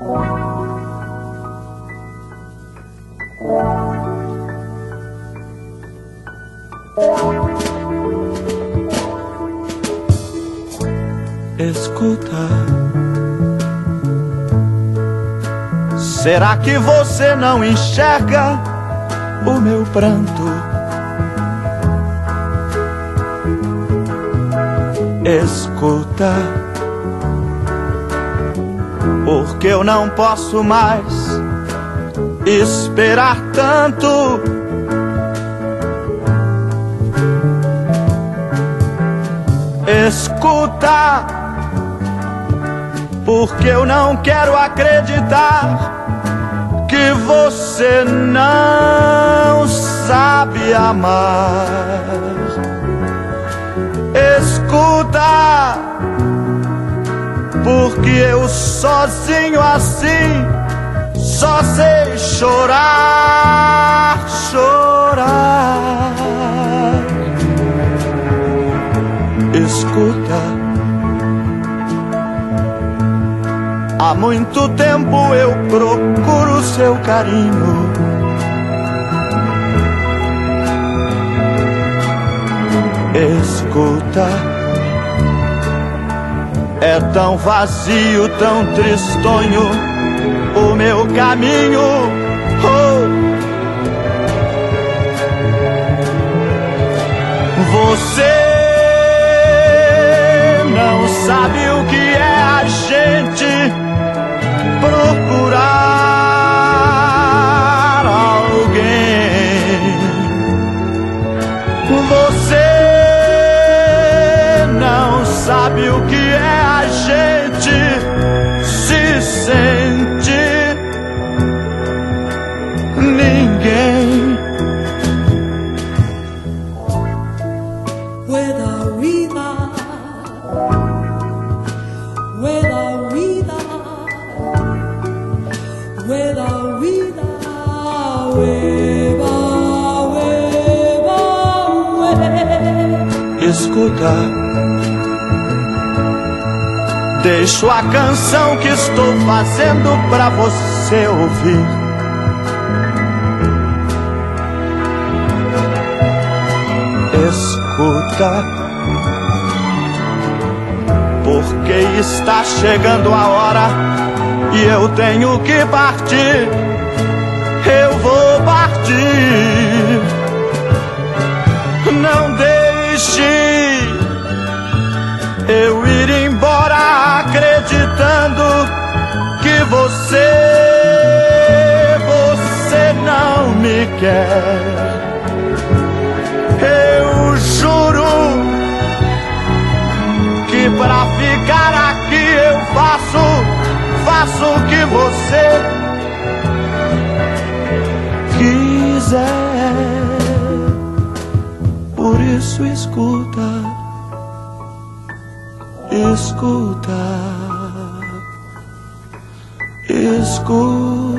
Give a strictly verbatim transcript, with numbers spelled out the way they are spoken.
Escuta, será que você não enxerga o meu pranto? Escuta, porque eu não posso mais esperar tanto. Escuta, porque eu não quero acreditar que você não sabe amar. Escuta, porque eu sozinho assim só sei chorar, chorar. Escuta, há muito tempo eu procuro seu carinho. Escuta, é tão vazio, tão tristonho o meu caminho. Oh. Você não sabe o que é a gente procurar alguém. Você não sabe o que é a gente se sente ninguém. Escuta, deixo a canção que estou fazendo pra você ouvir. Escuta, porque está chegando a hora e eu tenho que partir. Eu vou partir. Não deixe eu ir embora acreditando que você, você não me quer. Eu juro que pra ficar aqui eu faço, faço o que você quiser. Por isso escuta, escuta, escuta.